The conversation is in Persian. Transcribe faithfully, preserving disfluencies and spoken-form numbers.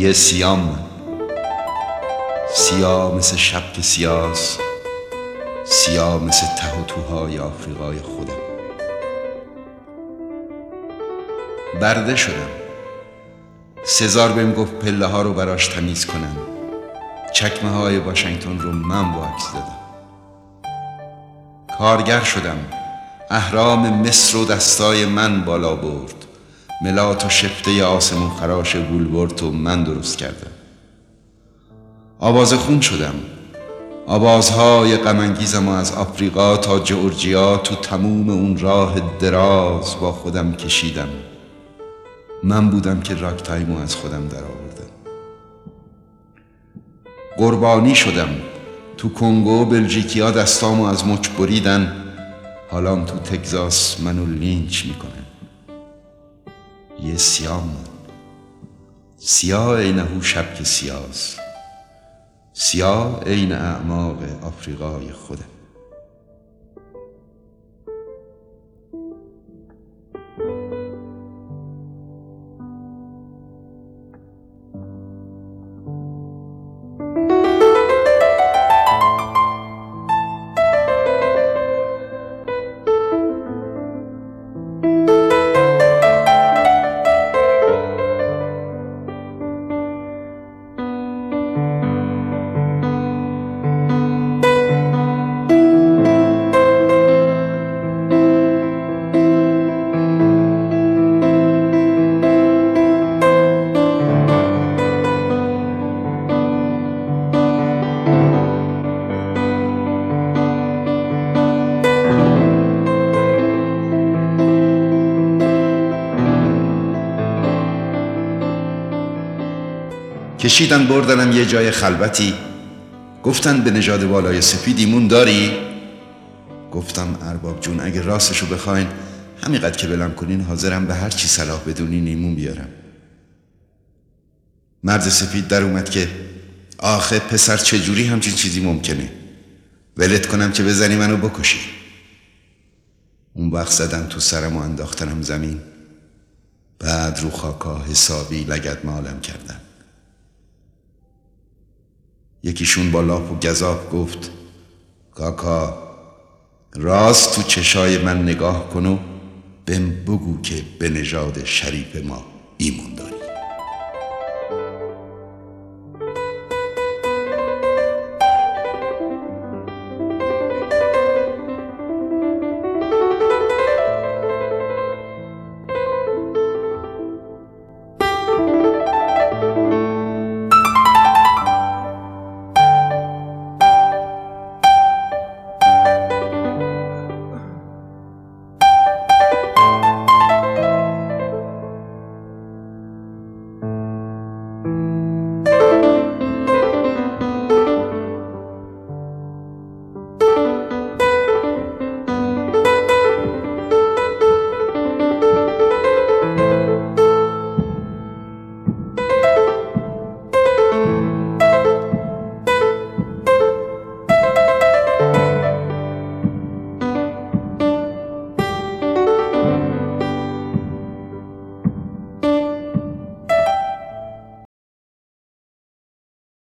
یه سیام، سیاه مثل شب که سیاست، سیاه مثل ته و توهای آفریقای خودم. برده شدم، سزار بهم گفت پله ها رو براش تمیز کنم. چکمه های واشنگتن رو من واکس دادم. کارگر شدم، اهرام مصر و دستای من بالا برد. ملات و شفته آسمون خراش وولورت و من درست کردم. آواز خون شدم، آوازهای غم‌انگیزم از آفریقا تا جورجیا تو تموم اون راه دراز با خودم کشیدم. من بودم که راک تایمو از خودم در آوردم. قربانی شدم، تو کنگو بلژیکیا دستامو از مچ بریدن. حالام تو تگزاس منو لینچ میکنن. یه سیام، سیاه عین هو شب که سیاست، سیاه عین اعماق آفریقای خودم. کشیدن بردنم یه جای خلوتی. گفتن به نژاد والای سفید ایمون داری؟ گفتم ارباب جون اگه راستشو بخواین همینقدر که بلم کنین حاضرم به هر چی صلاح بدونین ایمون بیارم. مرد سفید در اومد که آخه پسر چجوری همچین چیزی ممکنه؟ ولت کنم که بزنی منو بکشی. اون وقت زدن تو سرم و انداختنم زمین. بعد رو خاکا حسابی لگد مالم کردن. یکیشون با لاپ و گزاف گفت کاکا راست تو چشای من نگاه کن و بهم بگو که به نژاد شریف ما ایمون داری.